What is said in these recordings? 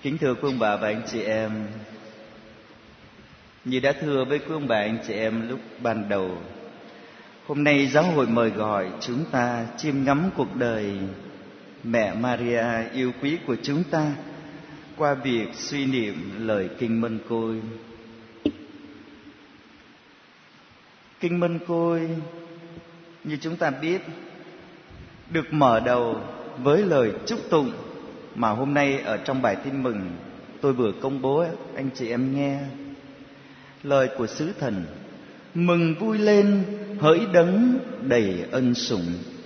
Kính thưa quý ông bà và anh chị em, như đã thưa với quý ông bà anh chị em lúc ban đầu, hôm nay giáo hội mời gọi chúng ta chiêm ngắm cuộc đời mẹ Maria yêu quý của chúng ta qua việc suy niệm lời Kinh Mân Côi. Kinh Mân Côi, như chúng ta biết, được mở đầu với lời chúc tụng mà hôm nay ở trong bài tin mừng tôi vừa công bố anh chị em nghe. Lời của sứ thần: mừng vui lên hỡi đấng đầy ân sủng.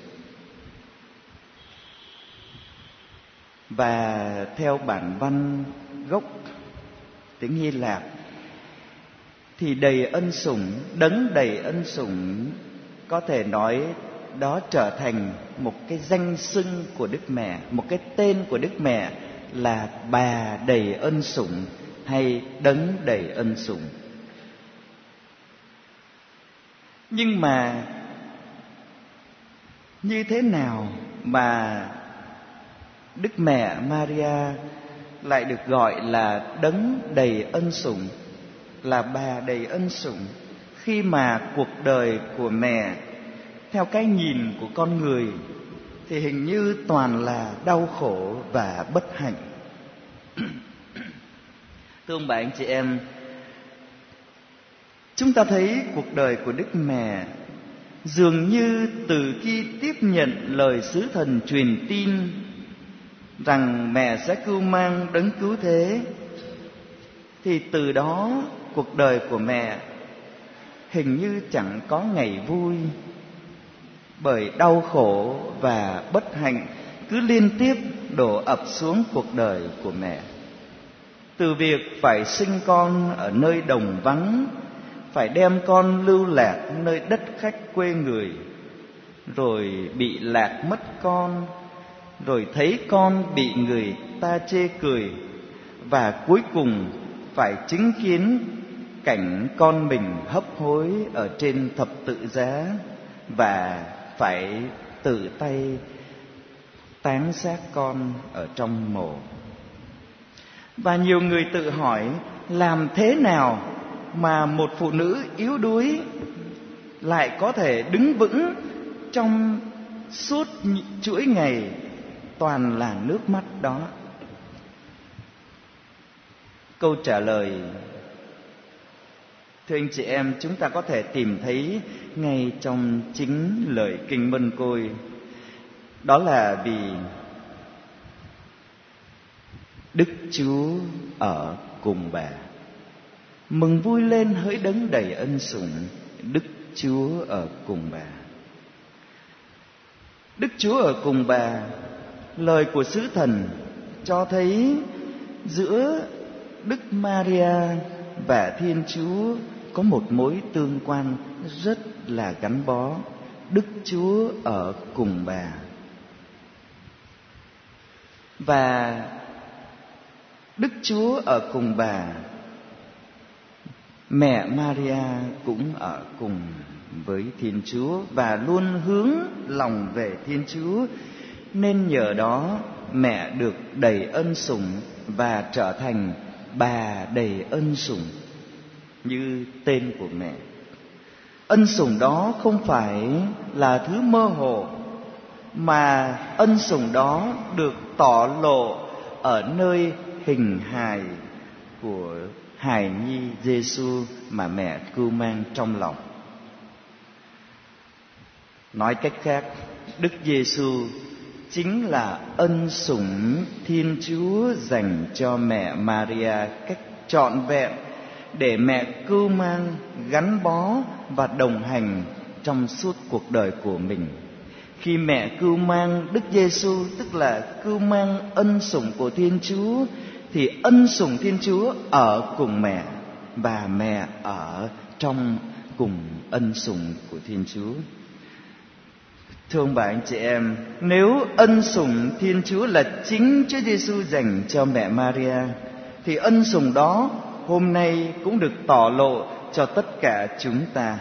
Và theo bản văn gốc tiếng Hy Lạp thì đầy ân sủng, đấng đầy ân sủng, có thể nói đó trở thành một cái danh xưng của Đức Mẹ, một cái tên của Đức Mẹ là bà đầy ân sủng hay đấng đầy ân sủng. Nhưng mà như thế nào mà Đức Mẹ Maria lại được gọi là đấng đầy ân sủng, là bà đầy ân sủng, khi mà cuộc đời của mẹ theo cái nhìn của con người thì hình như toàn là đau khổ và bất hạnh. Thưa ông bà anh chị em, chúng ta thấy cuộc đời của Đức Mẹ dường như từ khi tiếp nhận lời sứ thần truyền tin rằng mẹ sẽ cưu mang đấng cứu thế, thì từ đó cuộc đời của mẹ hình như chẳng có ngày vui, bởi đau khổ và bất hạnh cứ liên tiếp đổ ập xuống cuộc đời của mẹ. Từ việc phải sinh con ở nơi đồng vắng, phải đem con lưu lạc nơi đất khách quê người, rồi bị lạc mất con, rồi thấy con bị người ta chê cười, và cuối cùng phải chứng kiến cảnh con mình hấp hối ở trên thập tự giá và phải tự tay táng xác con ở trong mồ. Và nhiều người tự hỏi, làm thế nào mà một phụ nữ yếu đuối lại có thể đứng vững trong suốt chuỗi ngày toàn là nước mắt đó? Câu trả lời, thưa anh chị em, chúng ta có thể tìm thấy ngay trong chính lời Kinh Mân Côi. Đó là vì Đức Chúa ở cùng bà. Mừng vui lên hỡi đấng đầy ân sủng, Đức Chúa ở cùng bà. Đức Chúa ở cùng bà, lời của sứ thần cho thấy giữa Đức Maria và Thiên Chúa có một mối tương quan rất là gắn bó. Đức Chúa ở cùng bà. Và Đức Chúa ở cùng bà, mẹ Maria cũng ở cùng với Thiên Chúa và luôn hướng lòng về Thiên Chúa, nên nhờ đó mẹ được đầy ân sủng và trở thành bà đầy ân sủng như tên của mẹ. Ân sủng đó không phải là thứ mơ hồ, mà ân sủng đó được tỏ lộ ở nơi hình hài của hài nhi Giêsu mà mẹ cưu mang trong lòng. Nói cách khác, Đức Giêsu chính là ân sủng Thiên Chúa dành cho mẹ Maria cách trọn vẹn, để mẹ cưu mang, gắn bó và đồng hành trong suốt cuộc đời của mình. Khi mẹ cưu mang Đức Giêsu, tức là cưu mang ân sủng của Thiên Chúa, thì ân sủng Thiên Chúa ở cùng mẹ và mẹ ở trong cùng ân sủng của Thiên Chúa. Thưa ông bà anh chị em, nếu ân sủng Thiên Chúa là chính Chúa Giêsu dành cho mẹ Maria, thì ân sủng đó hôm nay cũng được tỏ lộ cho tất cả chúng ta.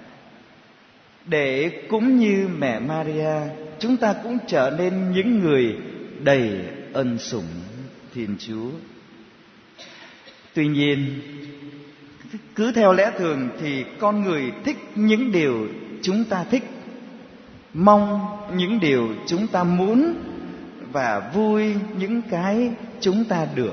Để cũng như mẹ Maria, chúng ta cũng trở nên những người đầy ân sủng Thiên Chúa. Tuy nhiên, cứ theo lẽ thường thì con người thích những điều chúng ta thích, mong những điều chúng ta muốn, và vui những cái chúng ta được.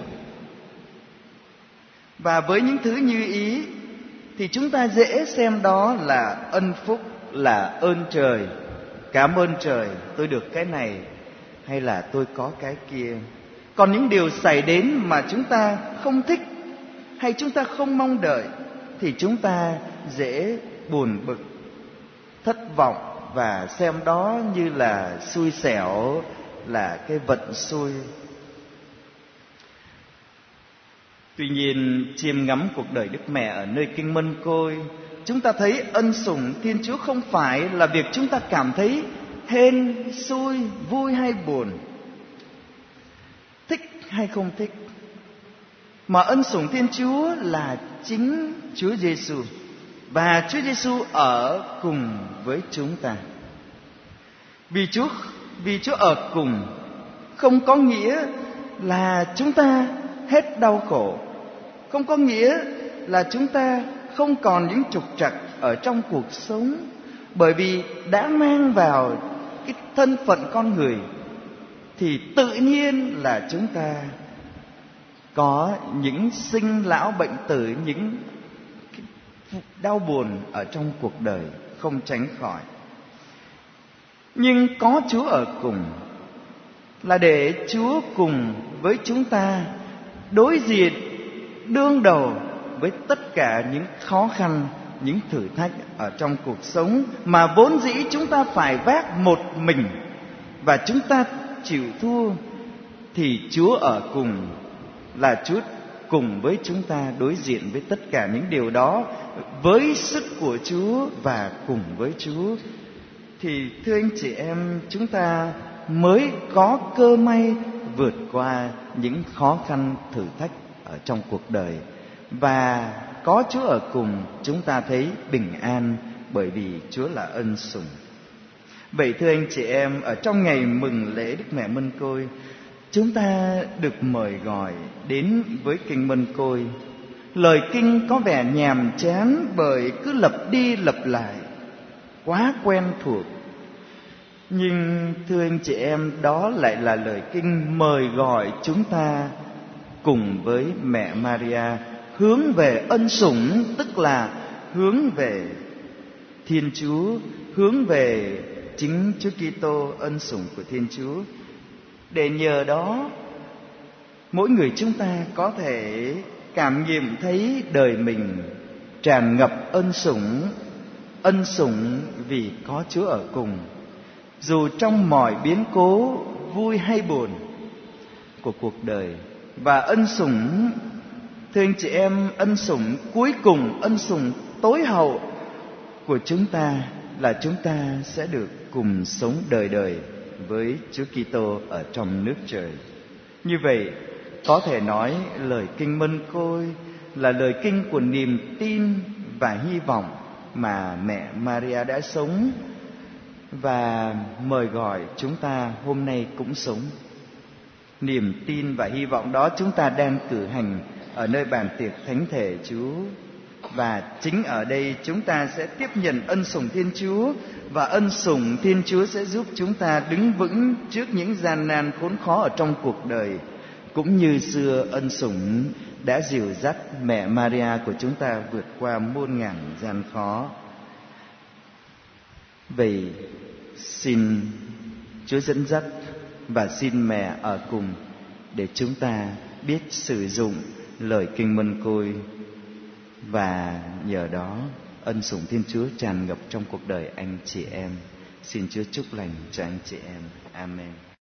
Và với những thứ như ý thì chúng ta dễ xem đó là ân phúc, là ơn trời. Cảm ơn trời, tôi được cái này, hay là tôi có cái kia. Còn những điều xảy đến mà chúng ta không thích hay chúng ta không mong đợi thì chúng ta dễ buồn bực, thất vọng và xem đó như là xui xẻo, là cái vận xui. Tuy nhiên, chiêm ngắm cuộc đời Đức Mẹ ở nơi Kinh Mân Côi, chúng ta thấy ân sủng Thiên Chúa không phải là việc chúng ta cảm thấy hên, xui, vui hay buồn, thích hay không thích, mà ân sủng Thiên Chúa là chính Chúa Giêsu, và Chúa Giêsu ở cùng với chúng ta. Vì Chúa ở cùng không có nghĩa là chúng ta hết đau khổ, không có nghĩa là chúng ta không còn những trục trặc ở trong cuộc sống, bởi vì đã mang vào cái thân phận con người thì tự nhiên là chúng ta có những sinh lão bệnh tử, những đau buồn ở trong cuộc đời không tránh khỏi. Nhưng có Chúa ở cùng là để Chúa cùng với chúng ta đối diện đương đầu với tất cả những khó khăn, những thử thách ở trong cuộc sống mà vốn dĩ chúng ta phải vác một mình, và chúng ta chịu thua, thì Chúa ở cùng là Chúa cùng với chúng ta đối diện với tất cả những điều đó với sức của Chúa và cùng với Chúa. Thì thưa anh chị em, chúng ta mới có cơ may vượt qua những khó khăn thử thách ở trong cuộc đời. Và có Chúa ở cùng, chúng ta thấy bình an, bởi vì Chúa là ân sủng. Vậy thưa anh chị em, ở trong ngày mừng lễ Đức Mẹ Mân Côi, chúng ta được mời gọi đến với Kinh Mân Côi. Lời kinh có vẻ nhàm chán bởi cứ lặp đi lặp lại, quá quen thuộc. Nhưng thưa anh chị em, đó lại là lời kinh mời gọi chúng ta cùng với mẹ Maria hướng về ân sủng, tức là hướng về Thiên Chúa, hướng về chính Chúa Kitô, ân sủng của Thiên Chúa. Để nhờ đó, mỗi người chúng ta có thể cảm nghiệm thấy đời mình tràn ngập ân sủng vì có Chúa ở cùng. Dù trong mọi biến cố vui hay buồn của cuộc đời, và ân sủng, thưa anh chị em, ân sủng cuối cùng, ân sủng tối hậu của chúng ta là chúng ta sẽ được cùng sống đời đời với Chúa Kitô ở trong nước trời. Như vậy, có thể nói lời kinh Mân Côi là lời kinh của niềm tin và hy vọng mà mẹ Maria đã sống và mời gọi chúng ta hôm nay cũng sống. Niềm tin và hy vọng đó chúng ta đang cử hành ở nơi bàn tiệc thánh thể Chúa. Và chính ở đây chúng ta sẽ tiếp nhận ân sủng Thiên Chúa, và ân sủng Thiên Chúa sẽ giúp chúng ta đứng vững trước những gian nan khốn khó ở trong cuộc đời, cũng như xưa ân sủng đã dìu dắt mẹ Maria của chúng ta vượt qua muôn ngàn gian khó. Vậy xin Chúa dẫn dắt và xin mẹ ở cùng để chúng ta biết sử dụng lời kinh Mân Côi, và nhờ đó ân sủng Thiên Chúa tràn ngập trong cuộc đời anh chị em. Xin Chúa chúc lành cho anh chị em. Amen.